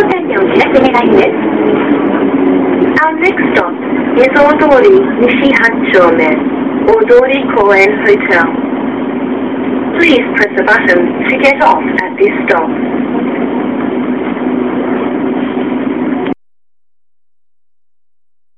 店でお知らせ願いです。Our next stop is 大通り西8丁目、大通り公園 Hotel. Please press the button to get off at this stop.